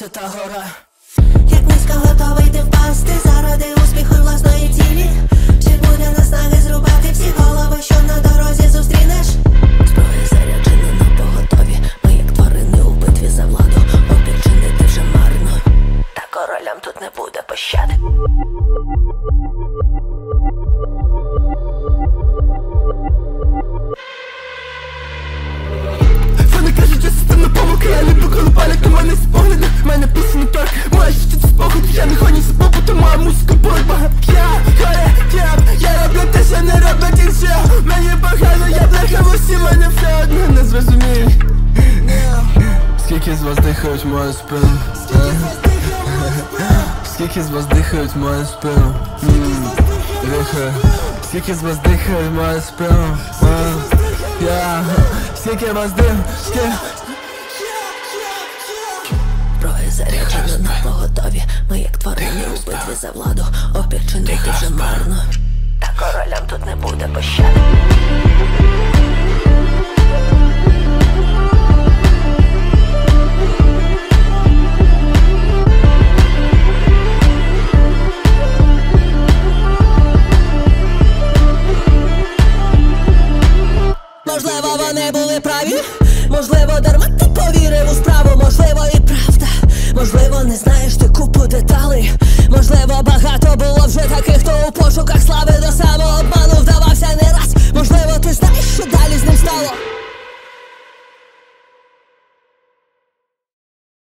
піднімається та гора. Як низько готовий ти впасти заради успіху й власної цілі. Чи буде наснаги зрубати всі голови, що на дорозі зустрінеш? Зброя заряджена на поготові. Ми як тварини у битві за владу. Опір чинити вже марно. Та королям тут не буде пощади. Вони кажуть, що системна помилка. Я люблю, коли палять у мене з погляду. Мене пісні торк, моя щастя це спогад. Я не гонюся по побуту, моя музика боротьба. Я роблю те, що не роблять інші. Мені погано, я бляха в усі, мене все одно не зрозуміють. Скільки з вас дихають мою спину? Скільки з вас дихають мою спину? Дихаю. Скільки з вас дихають мою спину? Скільки вас дихають? Зброя заряджена на поготові. Ми як тварини у битві за владу. Опір чинити вже марно. Та королям тут не буде пощади.